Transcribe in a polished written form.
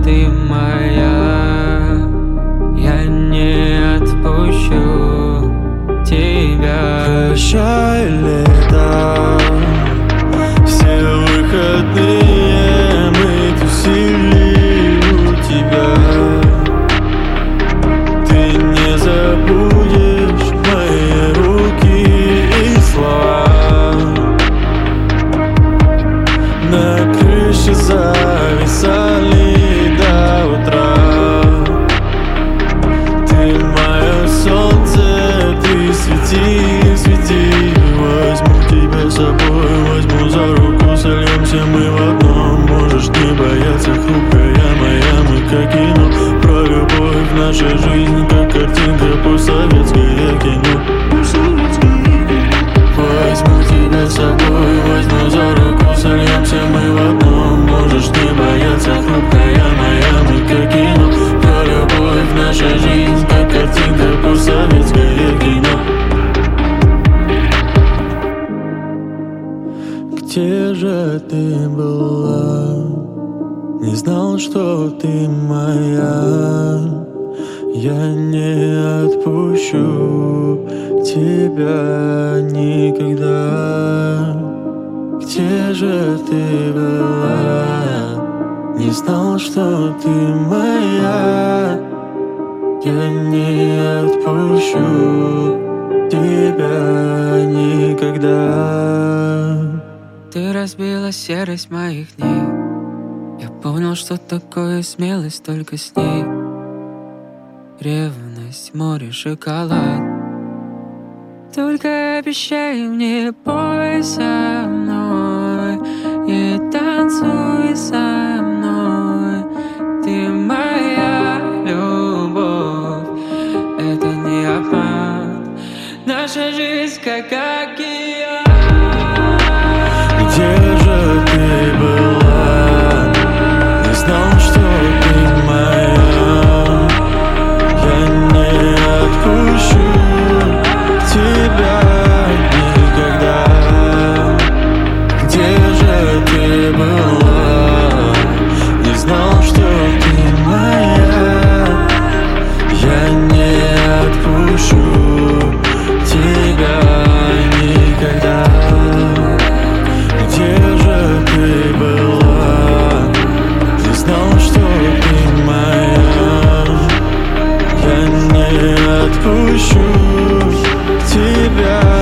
ты моя, я не отпущу тебя. Прощай, лето, все выходные мы тусили у тебя. Ты не забудешь мои руки и слова. На крыше зависали до утра. Ты мое солнце, ты свети, свети. Возьму тебя с собой, возьму за руку, сольемся мы в одном. Можешь не бояться, хрупкая моя, мы как кино. Про любовь в нашей жизни, как картинка постсоветское кино. Возьму тебя с собой, возьму за руку, сольемся мы в одном. Можешь не бояться, хрупкая моя, мы как кино. Про любовь в нашей жизни, как картинка постсоветское кино. Где же ты была? Не знал, что ты моя. Я не отпущу тебя никогда. Где же ты была? Не знал, что ты моя. Я не отпущу тебя никогда. Ты разбила серость моих дней. Я понял, что такое смелость только с ней. Ревность, море, шоколад. Только обещай мне, пой со мной и танцуй со мной. Ты моя любовь, это не обман. Наша жизнь как океан. Где же ты была? Не знал, что ты моя. Я не отпущу тебя никогда. Где же ты была? Не знал, что ты моя. Я не отпущу тебя никогда. Где же ты была? Не знал, что ты моя. Я не отпущу тебя